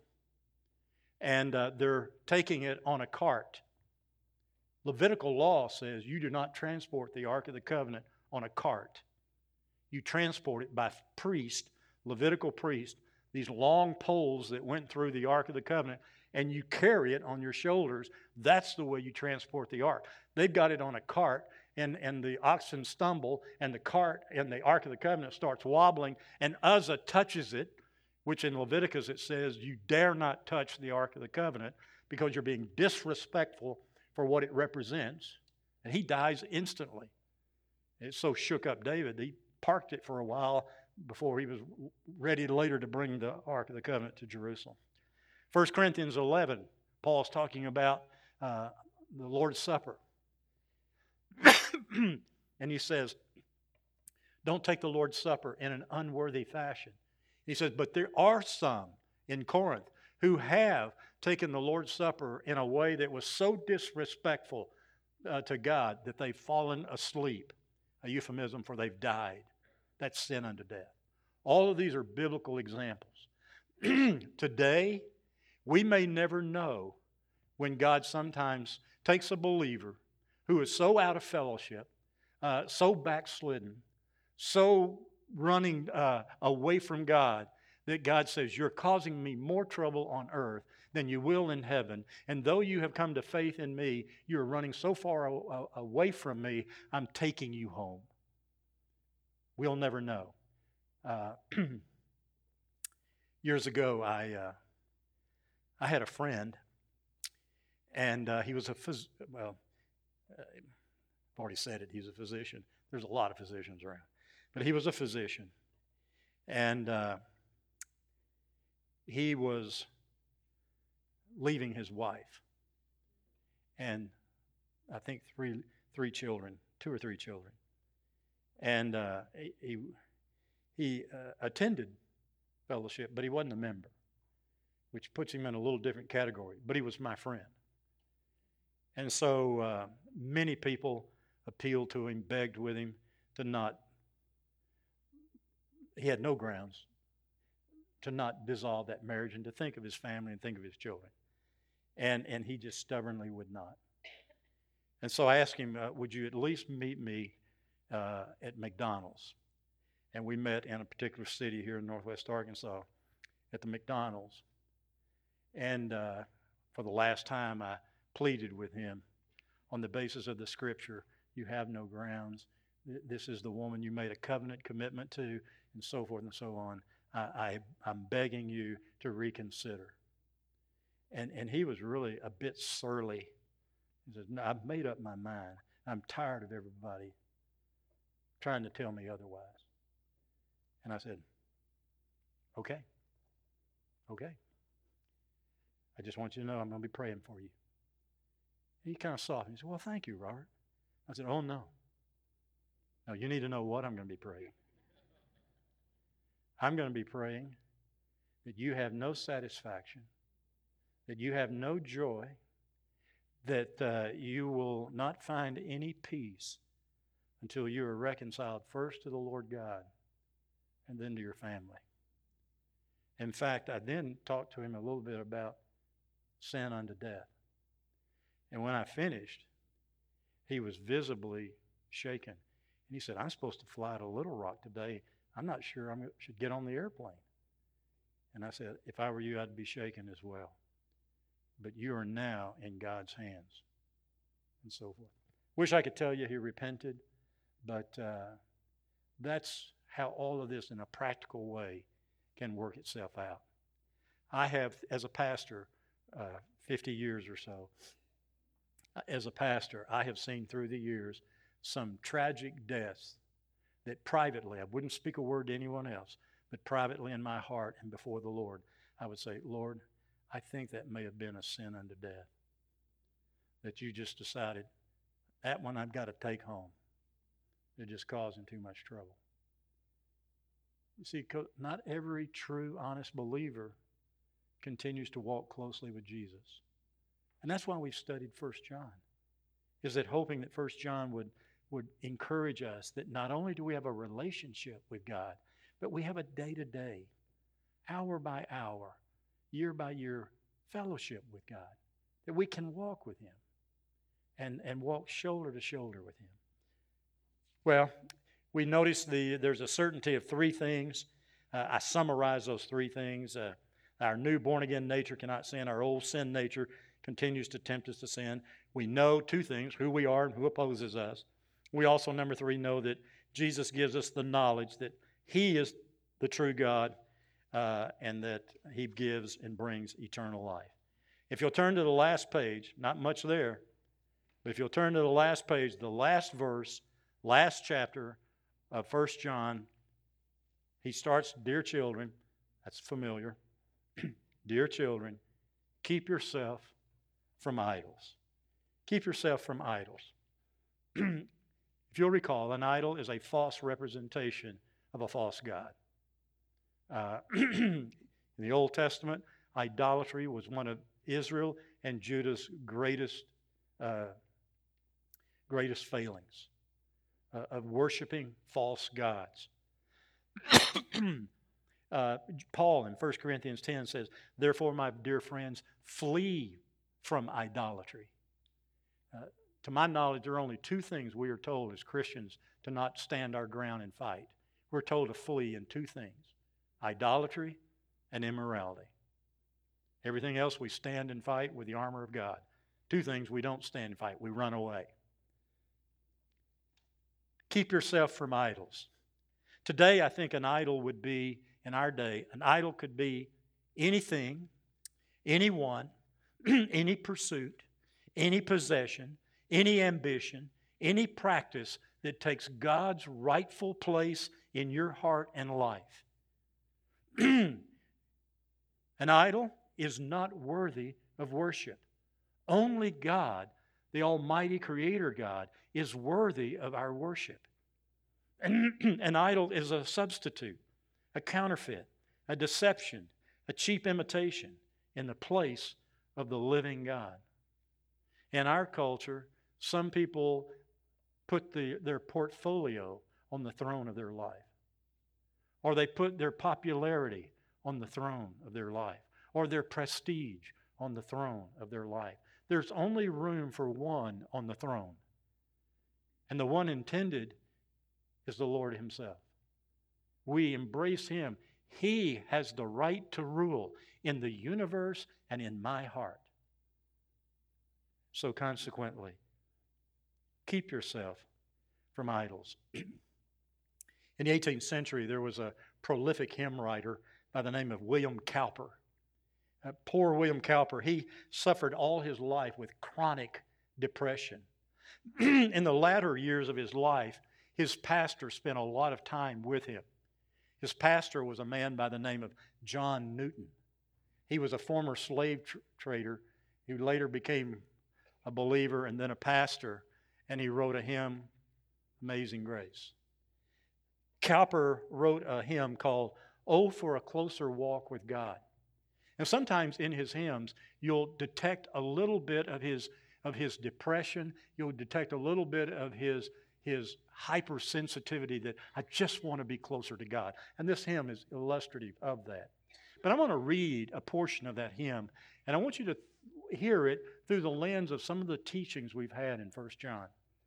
And uh, they're taking it on a cart. Levitical law says you do not transport the Ark of the Covenant on a cart. You transport it by priest, Levitical priest, these long poles that went through the Ark of the Covenant, and you carry it on your shoulders. That's the way you transport the Ark. They've got it on a cart, and, and the oxen stumble, and the cart and the Ark of the Covenant starts wobbling, and Uzzah touches it, which in Leviticus it says you dare not touch the Ark of the Covenant because you're being disrespectful for what it represents. And he dies instantly. It so shook up David, he parked it for a while before he was ready later to bring the Ark of the Covenant to Jerusalem. First Corinthians eleven, Paul's talking about uh, the Lord's Supper. And he says, don't take the Lord's Supper in an unworthy fashion. He says, but there are some in Corinth who have taken the Lord's Supper in a way that was so disrespectful uh, to God that they've fallen asleep. A euphemism for they've died. That's sin unto death. All of these are biblical examples. Today, we may never know when God sometimes takes a believer who is so out of fellowship, uh, so backslidden, so running uh, away from God, that God says, you're causing me more trouble on earth than you will in heaven. And though you have come to faith in me, you're running so far a- away from me, I'm taking you home. We'll never know. Uh, years ago, I uh, I had a friend, and uh, he was a phys- well, uh, I've already said it. He's a physician. There's a lot of physicians around, but he was a physician, and uh, he was leaving his wife, and I think three three children, two or three children, and uh, he. he He uh, attended fellowship, but he wasn't a member, which puts him in a little different category. But he was my friend. And so uh, many people appealed to him, begged with him to not, he had no grounds to not dissolve that marriage and to think of his family and think of his children. And, and he just stubbornly would not. And so I asked him, uh, would you at least meet me uh, at McDonald's? And we met in a particular city here in northwest Arkansas at the McDonald's. And uh, for the last time, I pleaded with him on the basis of the scripture, you have no grounds. This is the woman you made a covenant commitment to, and so forth and so on. I, I, I'm begging you to reconsider. And, and he was really a bit surly. He said, no, I've made up my mind. I'm tired of everybody trying to tell me otherwise. And I said, okay, okay. I just want you to know I'm going to be praying for you. And he kind of softened. He said, well, thank you, Robert. I said, oh, no. No, you need to know what I'm going to be praying. I'm going to be praying that you have no satisfaction, that you have no joy, that uh, you will not find any peace until you are reconciled first to the Lord God and then to your family. In fact, I then talked to him a little bit about sin unto death. And when I finished, he was visibly shaken. And he said, I'm supposed to fly to Little Rock today. I'm not sure I should get on the airplane. And I said, if I were you, I'd be shaken as well. But you are now in God's hands. And so forth. Wish I could tell you he repented, but uh, that's how all of this in a practical way can work itself out. I have, as a pastor, uh, fifty years or so, as a pastor, I have seen through the years some tragic deaths that privately, I wouldn't speak a word to anyone else, but privately in my heart and before the Lord, I would say, Lord, I think that may have been a sin unto death. That you just decided, that one I've got to take home. They're just causing too much trouble. You see, not every true, honest believer continues to walk closely with Jesus. And that's why we've studied First John, is that hoping that First John would, would encourage us that not only do we have a relationship with God, but we have a day-to-day, hour by hour, year by year fellowship with God, that we can walk with Him and, and walk shoulder to shoulder with Him. Well, we notice the there's a certainty of three things. Uh, I summarize those three things. Uh, our new born-again nature cannot sin. Our old sin nature continues to tempt us to sin. We know two things, who we are and who opposes us. We also, number three, know that Jesus gives us the knowledge that He is the true God uh, and that He gives and brings eternal life. If you'll turn to the last page, not much there, but if you'll turn to the last page, the last verse, last chapter of First John, he starts, dear children, that's familiar, dear children, keep yourself from idols. Keep yourself from idols. If you'll recall, an idol is a false representation of a false god. Uh, in the Old Testament, idolatry was one of Israel and Judah's greatest, uh, greatest failings. Uh, of worshiping false gods. uh, Paul in First Corinthians ten says, therefore, my dear friends, flee from idolatry. Uh, To my knowledge, there are only two things we are told as Christians to not stand our ground and fight. We're told to flee in two things: idolatry and immorality. Everything else we stand and fight with the armor of God. Two things we don't stand and fight: we run away. Keep yourself from idols. Today, I think an idol would be, in our day, an idol could be anything, anyone, any pursuit, any possession, any ambition, any practice that takes God's rightful place in your heart and life. An idol is not worthy of worship. Only God, the Almighty Creator God, is worthy of our worship. An idol is a substitute, a counterfeit, a deception, a cheap imitation in the place of the living God. In our culture, some people put the, their portfolio on the throne of their life. Or they put their popularity on the throne of their life. Or their prestige on the throne of their life. There's only room for one on the throne. And the one intended is the Lord Himself. We embrace Him. He has the right to rule in the universe and in my heart. So consequently, keep yourself from idols. In the eighteenth century, there was a prolific hymn writer by the name of William Cowper. Uh, poor William Cowper, he suffered all his life with chronic depression. In the latter years of his life, his pastor spent a lot of time with him. His pastor was a man by the name of John Newton. He was a former slave tr- trader who later became a believer and then a pastor, and he wrote a hymn, Amazing Grace. Cowper wrote a hymn called, "Oh, for a Closer Walk with God." And sometimes in his hymns, you'll detect a little bit of his, of his depression. You'll detect a little bit of his, his hypersensitivity that I just want to be closer to God. And this hymn is illustrative of that. But I want to read a portion of that hymn, and I want you to hear it through the lens of some of the teachings we've had in First John.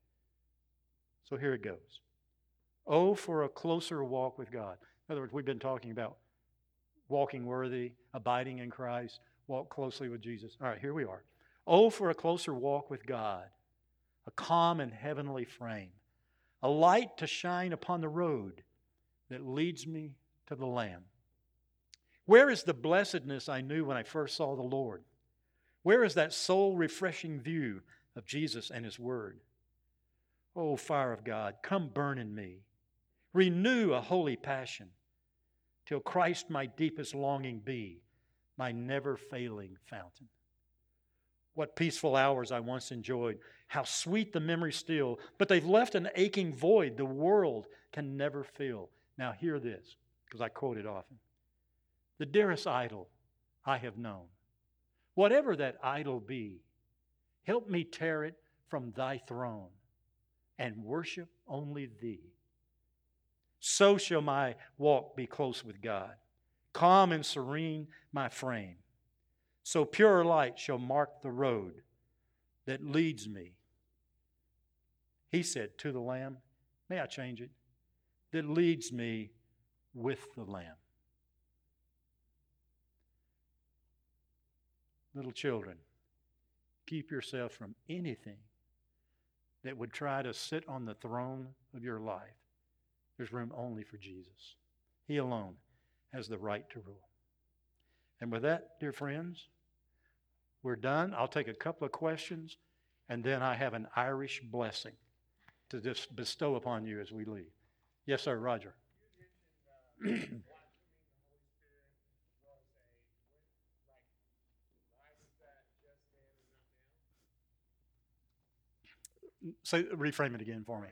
So here it goes. Oh, for a closer walk with God. In other words, we've been talking about walking worthy, abiding in Christ, walk closely with Jesus. All right, here we are. Oh, for a closer walk with God, a calm and heavenly frame, a light to shine upon the road that leads me to the Lamb. Where is the blessedness I knew when I first saw the Lord? Where is that soul-refreshing view of Jesus and His Word? Oh, fire of God, come burn in me. Renew a holy passion, till Christ my deepest longing be, my never-failing fountain. What peaceful hours I once enjoyed. How sweet the memory still. But they've left an aching void the world can never fill. Now hear this, because I quote it often. The dearest idol I have known, whatever that idol be, help me tear it from Thy throne and worship only Thee. So shall my walk be close with God, calm and serene my frame. So pure light shall mark the road that leads me. He said, to the Lamb. May I change it? That leads me with the Lamb. Little children, keep yourself from anything that would try to sit on the throne of your life. There's room only for Jesus. He alone has the right to rule. And with that, dear friends, we're done. I'll take a couple of questions, and then I have an Irish blessing to just bestow upon you as we leave. Yes, sir, Roger. So reframe it again for me.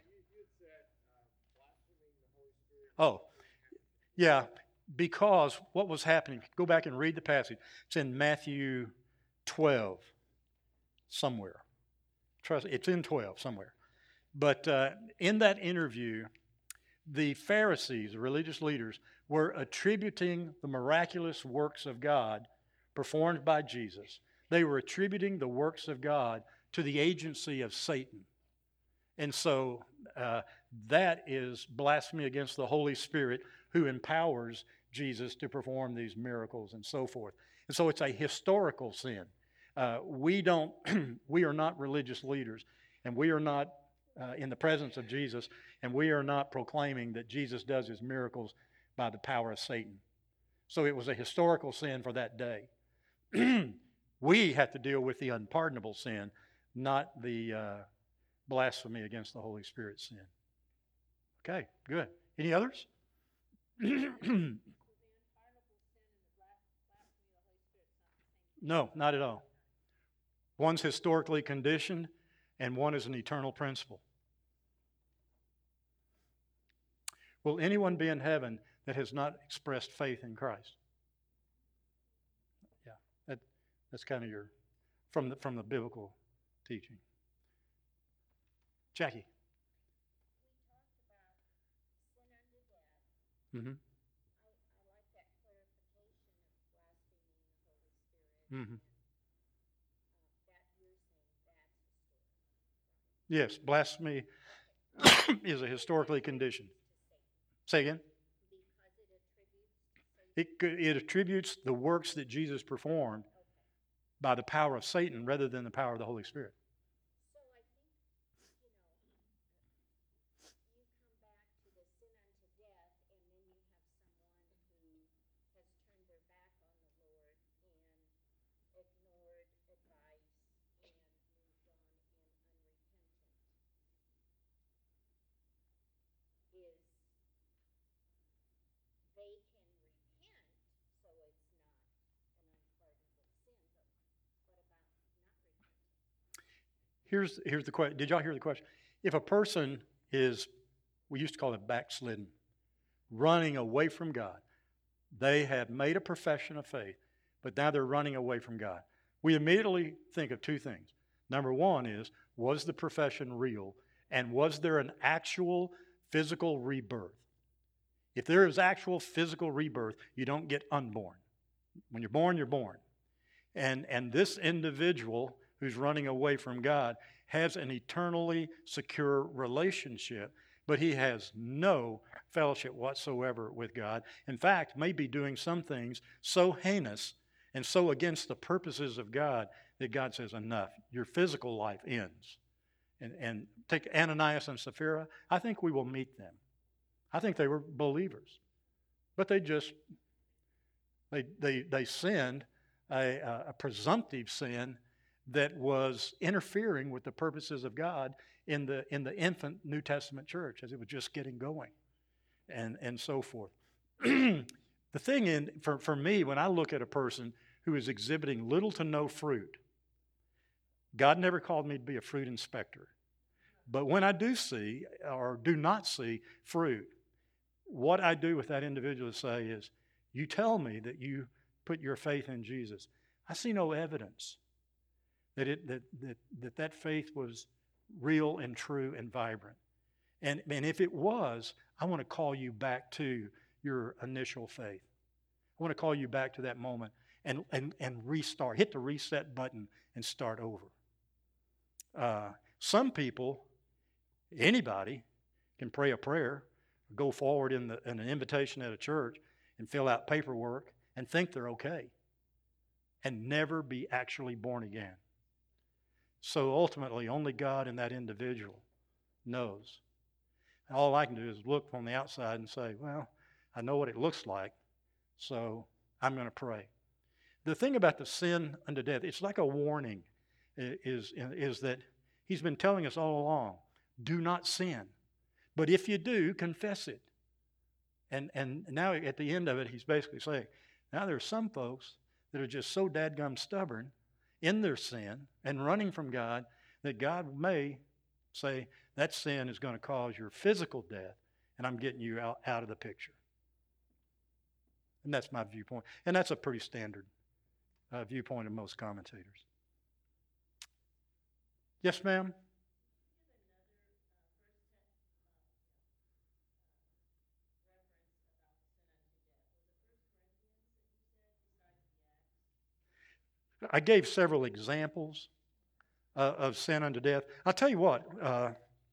Oh, yeah, because what was happening, go back and read the passage. It's in Matthew twelve somewhere. Trust, it's in twelve somewhere. But uh, in that interview, the Pharisees, the religious leaders, were attributing the miraculous works of God performed by Jesus. They were attributing the works of God to the agency of Satan. And so uh, that is blasphemy against the Holy Spirit who empowers Jesus to perform these miracles and so forth. And so it's a historical sin. Uh, we don't, we are not religious leaders, and we are not uh, in the presence of Jesus, and we are not proclaiming that Jesus does his miracles by the power of Satan. So it was a historical sin for that day. We have to deal with the unpardonable sin, not the uh, blasphemy against the Holy Spirit sin. Okay, good. Any others? No, not at all. One's historically conditioned, and one is an eternal principle. Will anyone be in heaven that has not expressed faith in Christ? Yeah, that, that's kind of your, from the, from the biblical teaching. Jackie. Mm-hmm. Mm-hmm. Yes, blasphemy is a historically conditioned. Say again? It, it attributes the works that Jesus performed by the power of Satan rather than the power of the Holy Spirit. Here's, here's the question. Did y'all hear the question? If a person is, we used to call it backslidden, running away from God, they have made a profession of faith, but now they're running away from God. We immediately think of two things. Number one is, was the profession real? And was there an actual physical rebirth? If there is actual physical rebirth, you don't get unborn. When you're born, you're born. And, and this individual who's running away from God has an eternally secure relationship, but he has no fellowship whatsoever with God. In fact, may be doing some things so heinous and so against the purposes of God that God says, enough. Your physical life ends. And, and take Ananias and Sapphira. I think we will meet them. I think they were believers. But they just, they, they, they sinned a, a presumptive sin that was interfering with the purposes of God in the in the infant New Testament church as it was just getting going, and and so forth. The thing in for, for me, when I look at a person who is exhibiting little to no fruit, God never called me to be a fruit inspector. But when I do see or do not see fruit, what I do with that individual is say is, you tell me that you put your faith in Jesus. I see no evidence that it that that that, that faith was real and true and vibrant. And, and if it was, I want to call you back to your initial faith. I want to call you back to that moment and, and, and restart. Hit the reset button and start over. Uh, some people, anybody, can pray a prayer, go forward in, the, in an invitation at a church and fill out paperwork and think they're okay and never be actually born again. So ultimately, only God and that individual knows. And all I can do is look from the outside and say, well, I know what it looks like, so I'm going to pray. The thing about the sin unto death, it's like a warning, is, is that he's been telling us all along, do not sin. But if you do, confess it. And, and now at the end of it, he's basically saying, now there are some folks that are just so dadgum stubborn in their sin and running from God that God may say that sin is going to cause your physical death and I'm getting you out, out of the picture. And that's my viewpoint. And that's a pretty standard uh, viewpoint of most commentators. Yes, ma'am? I gave several examples uh, of sin unto death. I'll tell you what. Uh,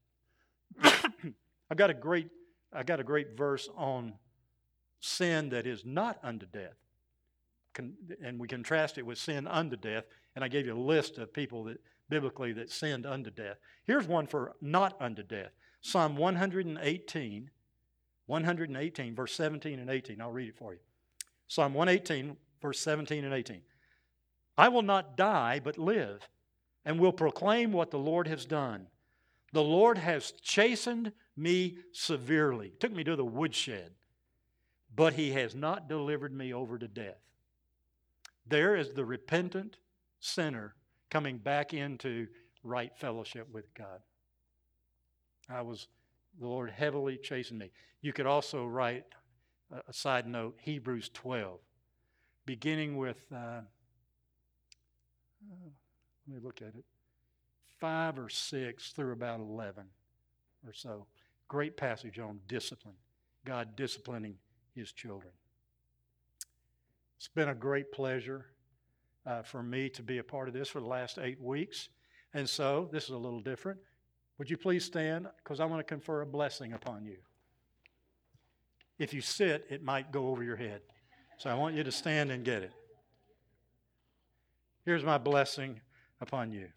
I've got a great, I got a great verse on sin that is not unto death, Con- and we contrast it with sin unto death. And I gave you a list of people that biblically that sinned unto death. Here's one for not unto death. Psalm one eighteen, one eighteen, verse seventeen and eighteen. I'll read it for you. Psalm one eighteen, verse seventeen and eighteen. I will not die, but live, and will proclaim what the Lord has done. The Lord has chastened me severely. Took me to the woodshed, but he has not delivered me over to death. There is the repentant sinner coming back into right fellowship with God. I was, the Lord heavily chastened me. You could also write, a side note, Hebrews twelve, beginning with, uh, uh, let me look at it, five or six through about eleven or so. Great passage on discipline, God disciplining his children. It's been a great pleasure uh, for me to be a part of this for the last eight weeks. And so, this is a little different. Would you please stand? Because I want to confer a blessing upon you. If you sit, it might go over your head. So I want you to stand and get it. Here's my blessing upon you.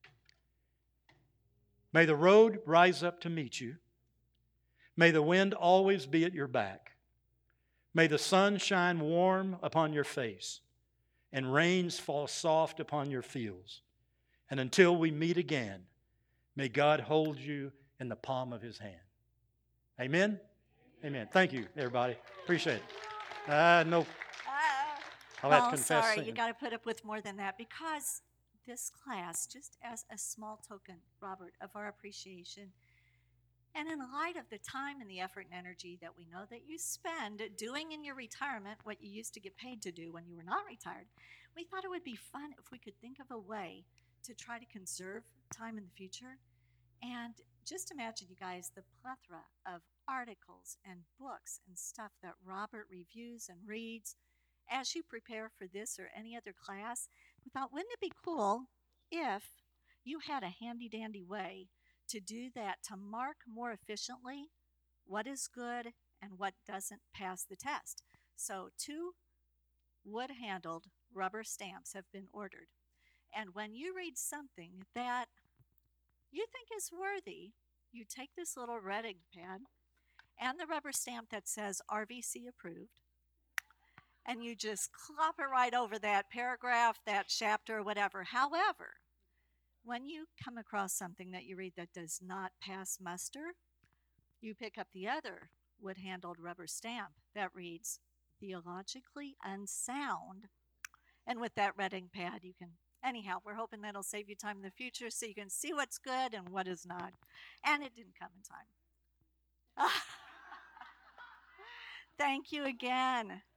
May the road rise up to meet you. May the wind always be at your back. May the sun shine warm upon your face and rains fall soft upon your fields. And until we meet again, may God hold you in the palm of his hand. Amen? Amen. Thank you, everybody. Appreciate it. Uh, no. I'll have to Oh, confess sorry, sin. you got to put up with more than that because this class, just as a small token, Robert, of our appreciation, and in light of the time and the effort and energy that we know that you spend doing in your retirement what you used to get paid to do when you were not retired, we thought it would be fun if we could think of a way to try to conserve time in the future. And just imagine, you guys, the plethora of articles and books and stuff that Robert reviews and reads as you prepare for this or any other class. We thought, wouldn't it be cool if you had a handy-dandy way to do that, to mark more efficiently what is good and what doesn't pass the test? So two wood-handled rubber stamps have been ordered. And when you read something that you think is worthy, you take this little red ink pad and the rubber stamp that says R V C approved, and you just clop it right over that paragraph, that chapter, whatever. However, when you come across something that you read that does not pass muster, you pick up the other wood-handled rubber stamp that reads theologically unsound, and with that red ink pad you can, anyhow, we're hoping that'll save you time in the future so you can see what's good and what is not. And it didn't come in time. Thank you again.